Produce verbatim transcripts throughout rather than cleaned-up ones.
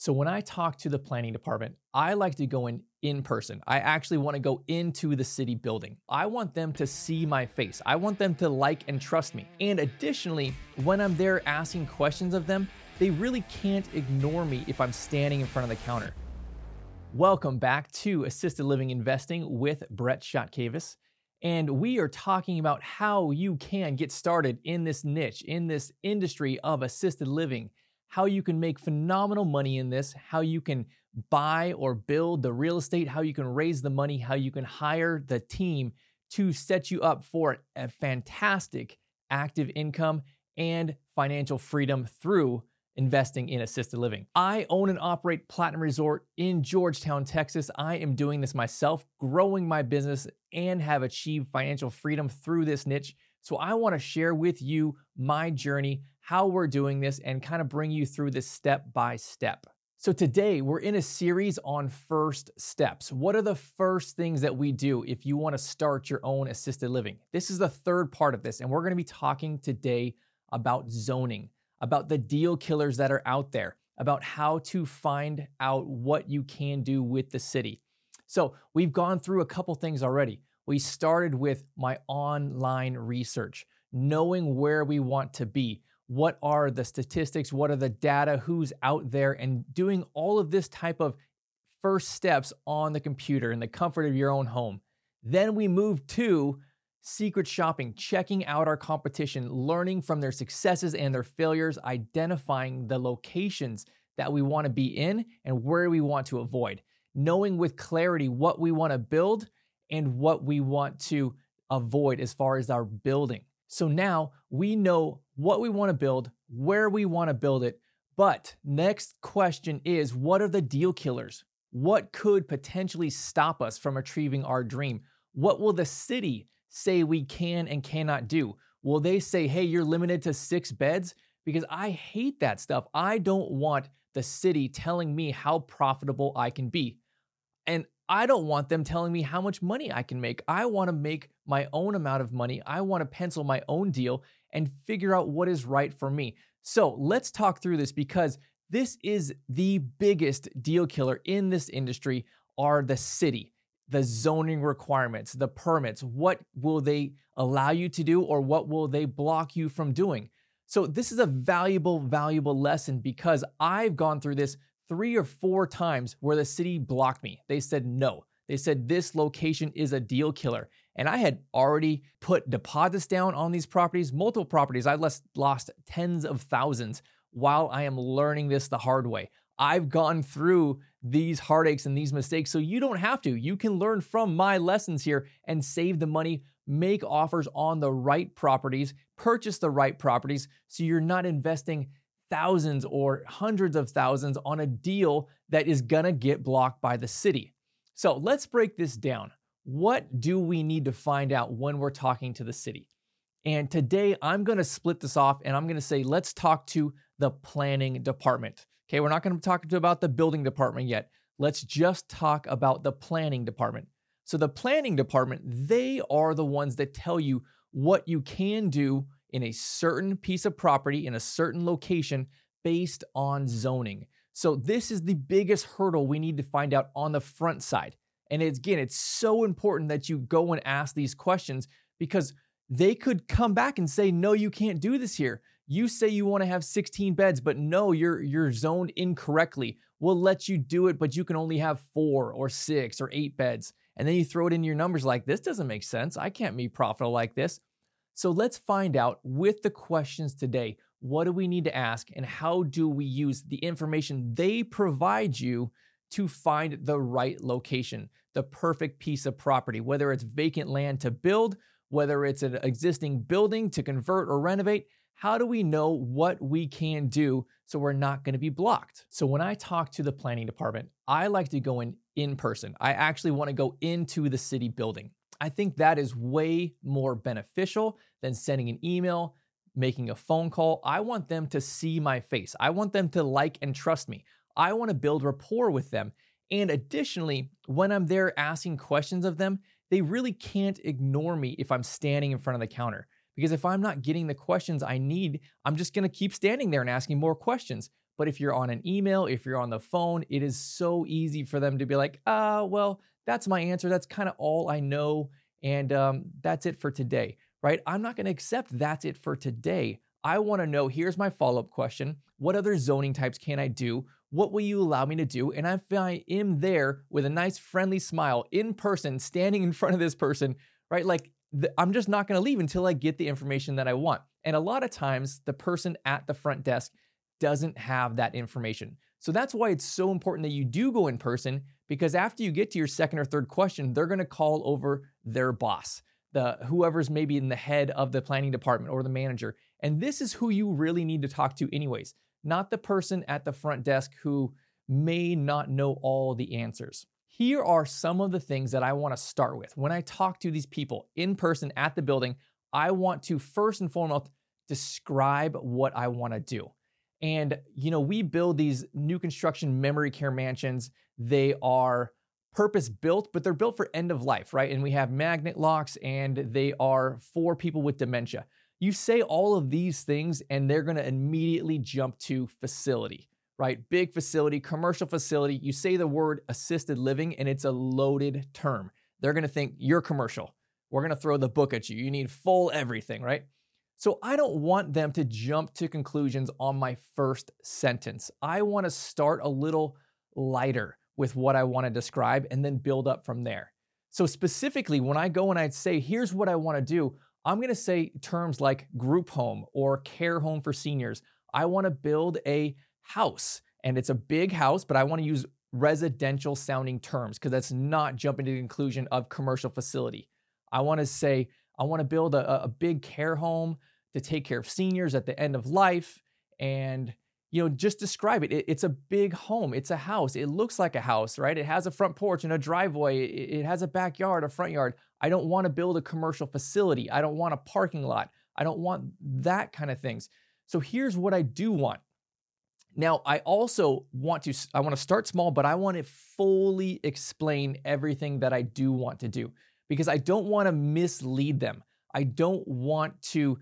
So when I talk to the planning department, I like to go in in person. I actually want to go into the city building. I want them to see my face. I want them to like and trust me. And additionally, when I'm there asking questions of them, they really can't ignore me if I'm standing in front of the counter. Welcome back to Assisted Living Investing with Brett Shotkavis. And we are talking about how you can get started in this niche, in this industry of assisted living, how you can make phenomenal money in this, how you can buy or build the real estate, how you can raise the money, how you can hire the team to set you up for a fantastic active income and financial freedom through investing in assisted living. I own and operate Platinum Resort in Georgetown, Texas. I am doing this myself, growing my business, and have achieved financial freedom through this niche. So I want to share with you my journey, how we're doing this, and kind of bring you through this step by step. So today we're in a series on first steps. What are the first things that we do if you want to start your own assisted living? This is the third part of this, and we're going to be talking today about zoning, about the deal killers that are out there, about how to find out what you can do with the city. So we've gone through a couple things already. We started with my online research, knowing where we want to be. What are the statistics? What are the data? Who's out there? And doing all of this type of first steps on the computer in the comfort of your own home. Then we moved to secret shopping, checking out our competition, learning from their successes and their failures, identifying the locations that we want to be in and where we want to avoid, knowing with clarity what we want to build and what we want to avoid as far as our building. So now we know what we want to build, where we want to build it. But next question is, what are the deal killers? What could potentially stop us from achieving our dream? What will the city say we can and cannot do? Will they say, hey, you're limited to six beds? Because I hate that stuff. I don't want the city telling me how profitable I can be. And I don't want them telling me how much money I can make. I want to make my own amount of money. I want to pencil my own deal and figure out what is right for me. So let's talk through this, because this is the biggest deal killer in this industry are the city, the zoning requirements, the permits. What will they allow you to do, or what will they block you from doing? So this is a valuable, valuable lesson, because I've gone through this three or four times where the city blocked me. They said no. They said this location is a deal killer. And I had already put deposits down on these properties, multiple properties. I lost, lost tens of thousands while I am learning this the hard way. I've gone through these heartaches and these mistakes, so you don't have to. You can learn from my lessons here and save the money, make offers on the right properties, purchase the right properties, so you're not investing thousands or hundreds of thousands on a deal that is gonna get blocked by the city. So let's break this down. What do we need to find out when we're talking to the city? And today I'm gonna split this off and I'm gonna say, let's talk to the planning department. Okay, we're not gonna talk about the building department yet. Let's just talk about the planning department. So the planning department, they are the ones that tell you what you can do in a certain piece of property in a certain location based on zoning. So this is the biggest hurdle we need to find out on the front side. And it's, again, it's so important that you go and ask these questions, because they could come back and say, no, you can't do this here. You say you want to have sixteen beds, but no, you're, you're zoned incorrectly. We'll let you do it, but you can only have four or six or eight beds. And then you throw it in your numbers like, this doesn't make sense. I can't be profitable like this. So let's find out with the questions today, what do we need to ask and how do we use the information they provide you to find the right location, the perfect piece of property, whether it's vacant land to build, whether it's an existing building to convert or renovate. How do we know what we can do so we're not going to be blocked? So when I talk to the planning department, I like to go in in person. I actually want to go into the city building. I think that is way more beneficial than sending an email, making a phone call. I want them to see my face. I want them to like and trust me. I want to build rapport with them. And additionally, when I'm there asking questions of them, they really can't ignore me if I'm standing in front of the counter. Because if I'm not getting the questions I need, I'm just going to keep standing there and asking more questions. But if you're on an email, if you're on the phone, it is so easy for them to be like, ah, well, that's my answer. That's kind of all I know. And um, that's it for today, right? I'm not going to accept that's it for today. I want to know, here's my follow-up question. What other zoning types can I do? What will you allow me to do? And if I am there with a nice friendly smile in person, standing in front of this person, right? Like the, I'm just not going to leave until I get the information that I want. And a lot of times the person at the front desk doesn't have that information. So that's why it's so important that you do go in person, because after you get to your second or third question, they're going to call over their boss, the whoever's maybe in the head of the planning department or the manager. And this is who you really need to talk to anyways, not the person at the front desk who may not know all the answers. Here are some of the things that I want to start with. When I talk to these people in person at the building, I want to first and foremost describe what I want to do. And, you know, we build these new construction memory care mansions. They are purpose built, but they're built for end of life, right? And we have magnet locks and they are for people with dementia. You say all of these things and they're going to immediately jump to facility, right? Big facility, commercial facility. You say the word assisted living and it's a loaded term. They're going to think you're commercial. We're going to throw the book at you. You need full everything, right? So I don't want them to jump to conclusions on my first sentence. I want to start a little lighter with what I want to describe and then build up from there. So specifically, when I go and I say, here's what I want to do, I'm going to say terms like group home or care home for seniors. I want to build a house, and it's a big house, but I want to use residential sounding terms because that's not jumping to the conclusion of commercial facility. I want to say, I want to build a, a big care home to take care of seniors at the end of life, and you know, just describe it. it. It's a big home. It's a house. It looks like a house, right? It has a front porch and a driveway. It, it has a backyard, a front yard. I don't want to build a commercial facility. I don't want a parking lot. I don't want that kind of things. So here's what I do want. Now, I also want to, I want to start small, but I want to fully explain everything that I do want to do because I don't want to mislead them. I don't want to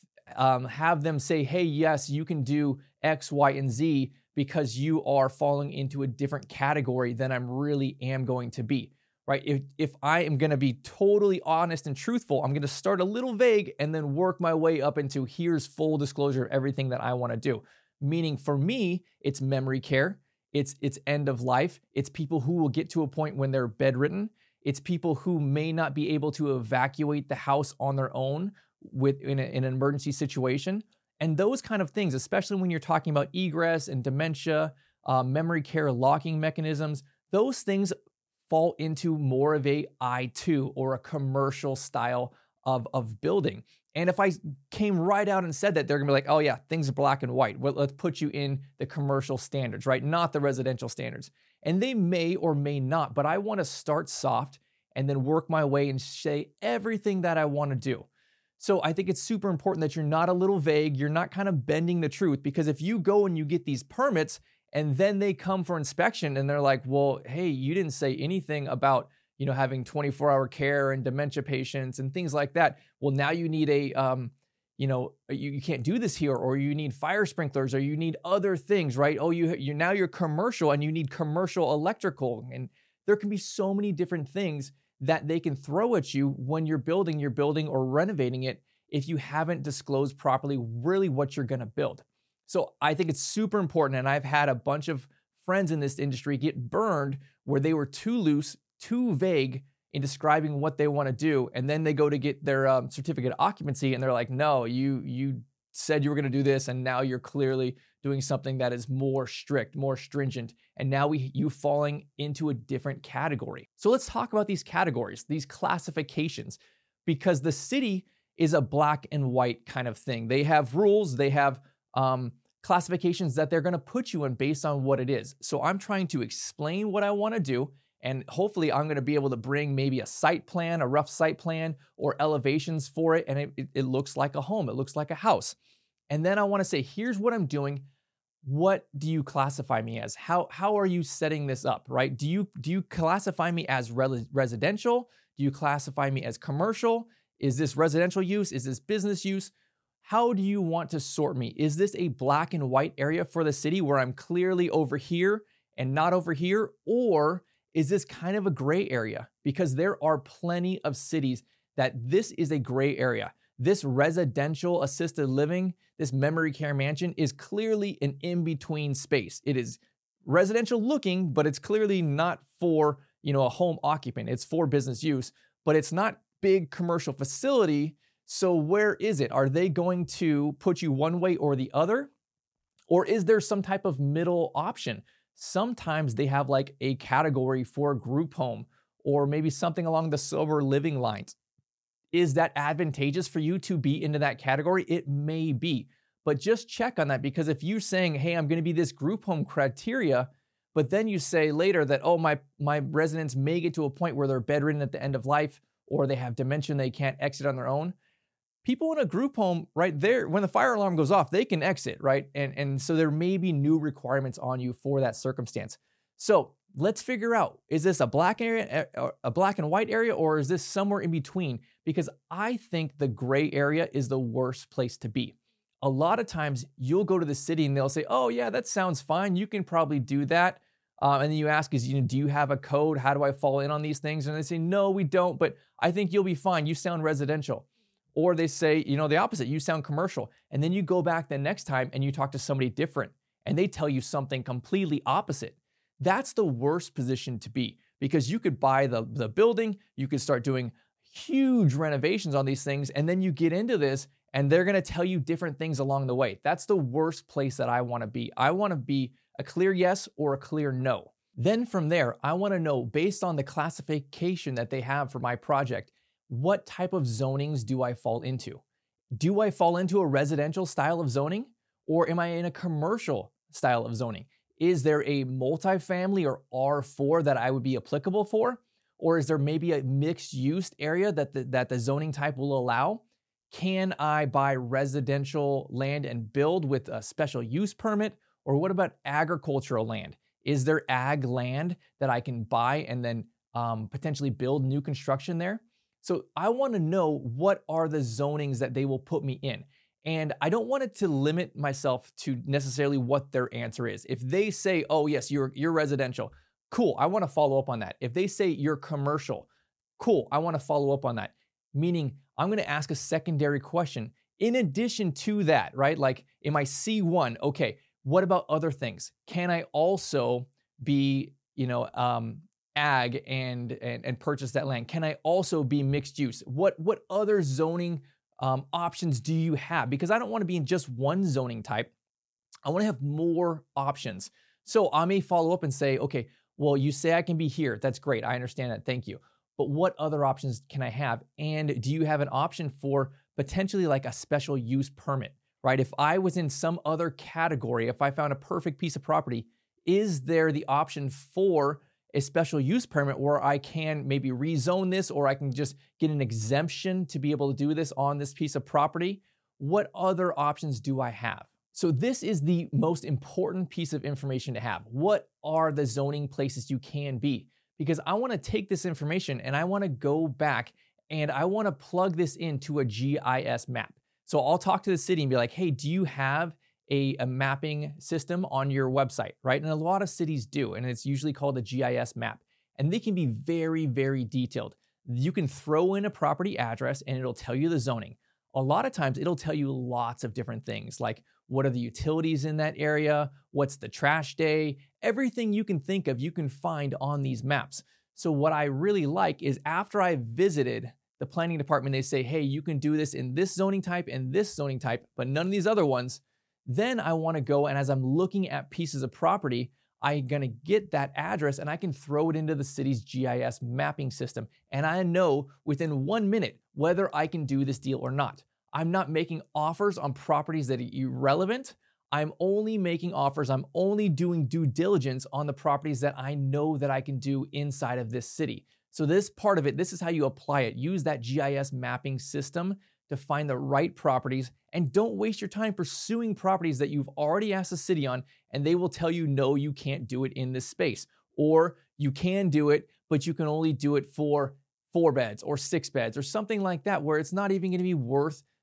um, have them say, hey, yes, you can do X, Y, and Z because you are falling into a different category than I'm really am going to be, right? If, if I am going to be totally honest and truthful, I'm going to start a little vague and then work my way up into here's full disclosure of everything that I want to do. Meaning for me, it's memory care, it's, it's end of life, it's people who will get to a point when they're bedridden, it's people who may not be able to evacuate the house on their own with in, a, in an emergency situation. And those kind of things, especially when you're talking about egress and dementia, uh, memory care locking mechanisms, those things fall into more of a I two or a commercial style of, of building. And if I came right out and said that, they're gonna be like, oh yeah, things are black and white. Well, let's put you in the commercial standards, right? Not the residential standards. And they may or may not, but I wanna start soft and then work my way and say everything that I wanna do. So I think it's super important that you're not a little vague, you're not kind of bending the truth, because if you go and you get these permits and then they come for inspection and they're like, well, hey, you didn't say anything about, you know, having twenty-four hour care and dementia patients and things like that. Well, now you need a, um, you know, you, you can't do this here, or you need fire sprinklers, or you need other things, right? Oh, you, you now you're commercial and you need commercial electrical. And there can be so many different things that they can throw at you when you're building your building or renovating it if you haven't disclosed properly really what you're going to build. So I think it's super important. And I've had a bunch of friends in this industry get burned where they were too loose, too vague in describing what they want to do. And then they go to get their um, certificate of occupancy and they're like, no, you, you said you were going to do this. And now you're clearly doing something that is more strict, more stringent. And now we you falling into a different category. So let's talk about these categories, these classifications, because the city is a black and white kind of thing. They have rules, they have um, classifications that they're going to put you in based on what it is. So I'm trying to explain what I want to do. And hopefully I'm going to be able to bring maybe a site plan, a rough site plan, or elevations for it. And it, it, it looks like a home. It looks like a house. And then I want to say, here's what I'm doing. What do you classify me as? How, how are you setting this up, right? Do you, do you classify me as re- residential? Do you classify me as commercial? Is this residential use? Is this business use? how do you want to sort me? Is this a black and white area for the city where I'm clearly over here and not over here? Or is this kind of a gray area? Because there are plenty of cities that this is a gray area. This residential assisted living, this memory care mansion is clearly an in-between space. It is residential looking, but it's clearly not for, you know, a home occupant. It's for business use, but it's not big commercial facility. So where is it? Are they going to put you one way or the other? Or is there some type of middle option? Sometimes they have like a category for a group home or maybe something along the sober living lines. Is that advantageous for you to be into that category? It may be, but just check on that, because if you're saying, hey, I'm going to be this group home criteria, but then you say later that, oh, my, my residents may get to a point where they're bedridden at the end of life, or they have dementia, they can't exit on their own. People in a group home right there, when the fire alarm goes off, they can exit, right? And, and so there may be new requirements on you for that circumstance. So let's figure out, is this a black area, a black and white area, or is this somewhere in between? Because I think the gray area is the worst place to be. A lot of times you'll go to the city and they'll say, oh yeah, that sounds fine. You can probably do that. Um, and then you ask, is, you know, do you have a code? How do I fall in on these things? And they say, no, we don't, but I think you'll be fine. You sound residential. Or they say, you know, the opposite, you sound commercial. And then you go back the next time and you talk to somebody different and they tell you something completely opposite. That's the worst position to be, because you could buy the, the building, you could start doing huge renovations on these things, and then you get into this and they're gonna tell you different things along the way. That's the worst place that I wanna be. I wanna be a clear yes or a clear no. Then from there, I wanna know, based on the classification that they have for my project, what type of zonings do I fall into? Do I fall into a residential style of zoning, or am I in a commercial style of zoning? Is there a multifamily or R four that I would be applicable for? Or is there maybe a mixed use area that the, that the zoning type will allow? Can I buy residential land and build with a special use permit? Or what about agricultural land? Is there ag land that I can buy and then um, potentially build new construction there? So I want to know, what are the zonings that they will put me in? And I don't want it to limit myself to necessarily what their answer is. If they say, oh yes, you're, you're residential, cool, I want to follow up on that. If they say you're commercial, cool, I want to follow up on that. Meaning I'm going to ask a secondary question in addition to that, right? Like, am I C one? Okay, what about other things? Can I also be, you know, um, ag and, and and purchase that land? Can I also be mixed use? What what other zoning um, options do you have? Because I don't want to be in just one zoning type. I want to have more options. So I may follow up and say, okay, well, you say I can be here. That's great. I understand that. Thank you. But what other options can I have? And do you have an option for potentially like a special use permit, right? If I was in some other category, if I found a perfect piece of property, is there the option for a special use permit where I can maybe rezone this, or I can just get an exemption to be able to do this on this piece of property? What other options do I have? So this is the most important piece of information to have. What are the zoning places you can be? Because I want to take this information and I want to go back and I want to plug this into a G I S map. So I'll talk to the city and be like, hey, do you have A, a mapping system on your website, right? And a lot of cities do, and it's usually called a G I S map. And they can be very, very detailed. You can throw in a property address and it'll tell you the zoning. A lot of times it'll tell you lots of different things, like what are the utilities in that area, what's the trash day, everything you can think of, you can find on these maps. So what I really like is, after I visited the planning department, they say, hey, you can do this in this zoning type and this zoning type, but none of these other ones. Then I want to go, and as I'm looking at pieces of property, I'm going to get that address and I can throw it into the city's G I S mapping system. And I know within one minute whether I can do this deal or not. I'm not making offers on properties that are irrelevant. I'm only making offers, I'm only doing due diligence on the properties that I know that I can do inside of this city. So this part of it, this is how you apply it. Use that G I S mapping system to find the right properties, and don't waste your time pursuing properties that you've already asked the city on and they will tell you, no, you can't do it in this space. Or you can do it, but you can only do it for four beds or six beds or something like that, where it's not even going to be worth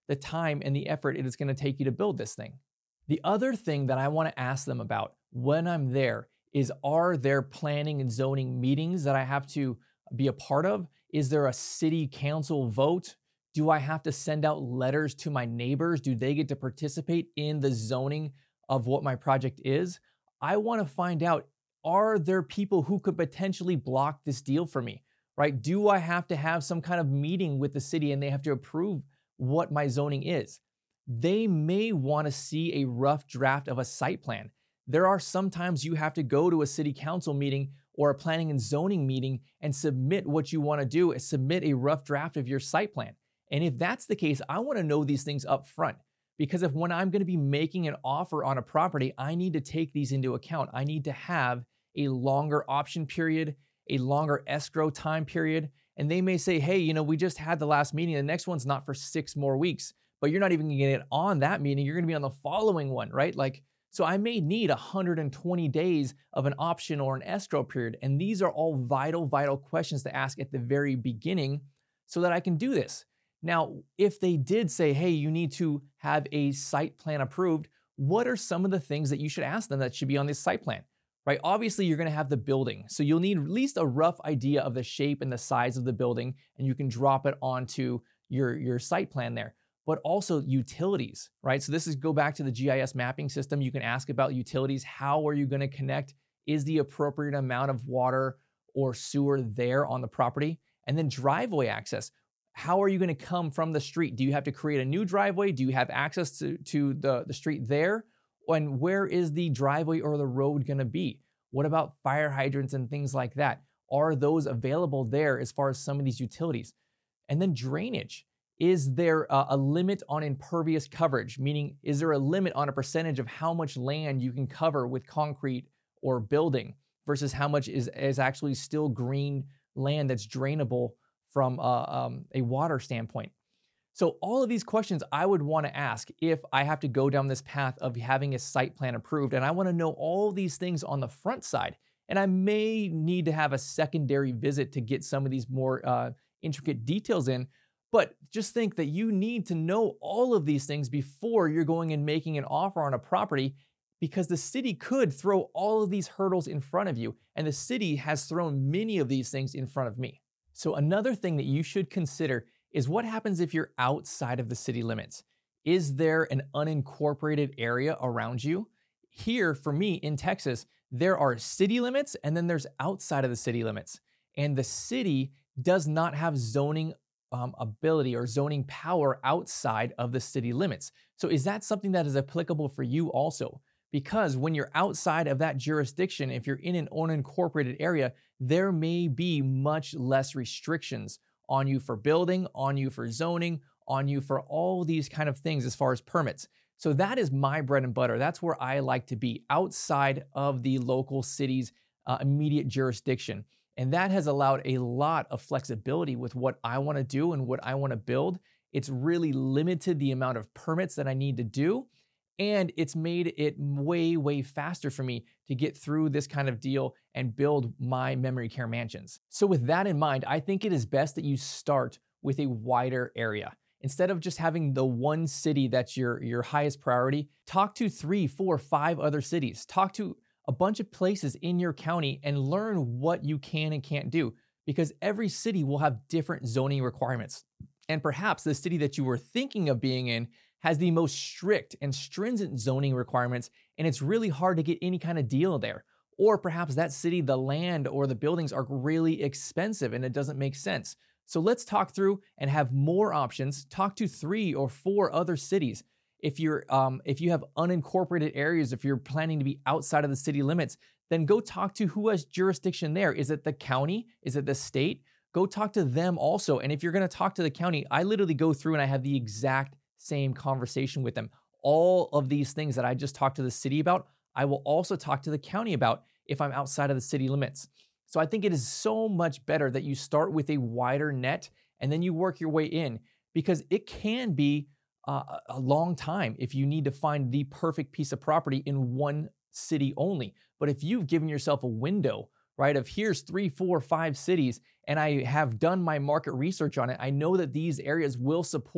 the time and the effort it is going to take you to build this thing. The other thing that I want to ask them about when I'm there is, are there planning and zoning meetings that I have to be a part of? Is there a city council vote? Do I have to send out letters to my neighbors? Do they get to participate in the zoning of what my project is? I want to find out, are there people who could potentially block this deal for me, right? Do I have to have some kind of meeting with the city and they have to approve what my zoning is? They may want to see a rough draft of a site plan. There are sometimes you have to go to a city council meeting or a planning and zoning meeting and submit what you want to do, and submit a rough draft of your site plan. And if that's the case, I want to know these things up front, because if when I'm going to be making an offer on a property, I need to take these into account. I need to have a longer option period, a longer escrow time period. And they may say, hey, you know, we just had the last meeting. The next one's not for six more weeks, but you're not even going to get on that meeting. You're going to be on the following one, right? Like, so I may need one hundred twenty days of an option or an escrow period. And these are all vital, vital questions to ask at the very beginning so that I can do this. Now, if they did say, hey, you need to have a site plan approved, what are some of the things that you should ask them that should be on this site plan, right? Obviously, you're going to have the building. So you'll need at least a rough idea of the shape and the size of the building, and you can drop it onto your, your site plan there. But also utilities, right? So this is go back to the G I S mapping system. You can ask about utilities. How are you going to connect? Is the appropriate amount of water or sewer there on the property? And then driveway access. How are you going to come from the street? Do you have to create a new driveway? Do you have access to, to the, the street there? And where is the driveway or the road going to be? What about fire hydrants and things like that? Are those available there as far as some of these utilities? And then drainage. Is there a, a limit on impervious coverage? Meaning, is there a limit on a percentage of how much land you can cover with concrete or building versus how much is, is actually still green land that's drainable from a, um, a water standpoint? So all of these questions I would want to ask if I have to go down this path of having a site plan approved. And I want to know all these things on the front side. And I may need to have a secondary visit to get some of these more uh, intricate details in. But just think that you need to know all of these things before you're going and making an offer on a property, because the city could throw all of these hurdles in front of you. And the city has thrown many of these things in front of me. So another thing that you should consider is what happens if you're outside of the city limits. Is there an unincorporated area around you? Here, for me in Texas, there are city limits and then there's outside of the city limits. And the city does not have zoning um, ability or zoning power outside of the city limits. So is that something that is applicable for you also? Because when you're outside of that jurisdiction, if you're in an unincorporated area, there may be much less restrictions on you for building, on you for zoning, on you for all these kind of things as far as permits. So that is my bread and butter. That's where I like to be, outside of the local city's uh, immediate jurisdiction. And that has allowed a lot of flexibility with what I want to do and what I want to build. It's really limited the amount of permits that I need to do. And it's made it way, way faster for me to get through this kind of deal and build my memory care mansions. So with that in mind, I think it is best that you start with a wider area. Instead of just having the one city that's your, your highest priority, talk to three, four, five other cities. Talk to a bunch of places in your county and learn what you can and can't do, because every city will have different zoning requirements. And perhaps the city that you were thinking of being in has the most strict and stringent zoning requirements, and it's really hard to get any kind of deal there. Or perhaps that city, the land or the buildings are really expensive and it doesn't make sense. So let's talk through and have more options. Talk to three or four other cities. If you're, um, if you have unincorporated areas, if you're planning to be outside of the city limits, then go talk to who has jurisdiction there. Is it the county? Is it the state? Go talk to them also. And if you're going to talk to the county, I literally go through and I have the exact same conversation with them. All of these things that I just talked to the city about, I will also talk to the county about if I'm outside of the city limits. So I think it is so much better that you start with a wider net and then you work your way in, because it can be uh, a long time if you need to find the perfect piece of property in one city only. But if you've given yourself a window, right, of here's three, four, five cities, and I have done my market research on it, I know that these areas will support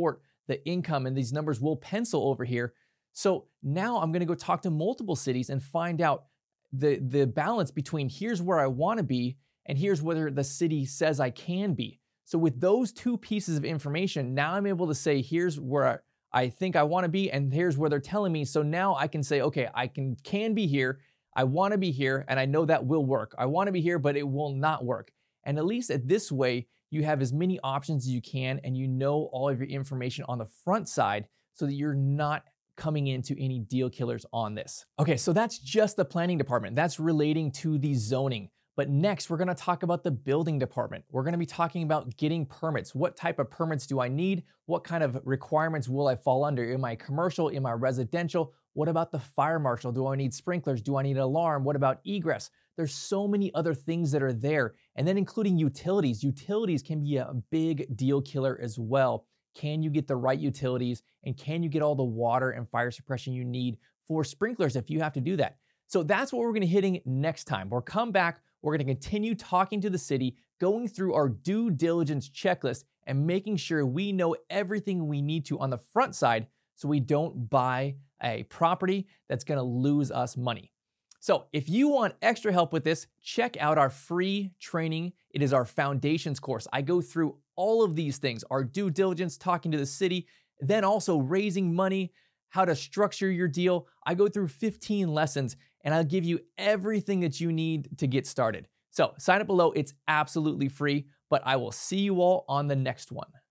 the income and these numbers will pencil over here. So now I'm going to go talk to multiple cities and find out the, the balance between here's where I want to be and here's whether the city says I can be. So with those two pieces of information, now I'm able to say, here's where I think I want to be, and here's where they're telling me. So now I can say, okay, I can, can be here. I want to be here, and I know that will work. I want to be here, but it will not work. And at least at this way, you have as many options as you can, and you know all of your information on the front side so that you're not coming into any deal killers on this. Okay, so that's just the planning department. That's relating to the zoning. But next, we're gonna talk about the building department. We're gonna be talking about getting permits. What type of permits do I need? What kind of requirements will I fall under? Am I commercial? Am I residential? What about the fire marshal? Do I need sprinklers? Do I need an alarm? What about egress? There's so many other things that are there. And then including utilities. Utilities can be a big deal killer as well. Can you get the right utilities? And can you get all the water and fire suppression you need for sprinklers if you have to do that? So that's what we're gonna hit hitting next time. We'll come back, we're gonna continue talking to the city, going through our due diligence checklist and making sure we know everything we need to on the front side so we don't buy a property that's gonna lose us money. So if you want extra help with this, check out our free training. It is our foundations course. I go through all of these things, our due diligence, talking to the city, then also raising money, how to structure your deal. I go through fifteen lessons and I'll give you everything that you need to get started. So sign up below, it's absolutely free, but I will see you all on the next one.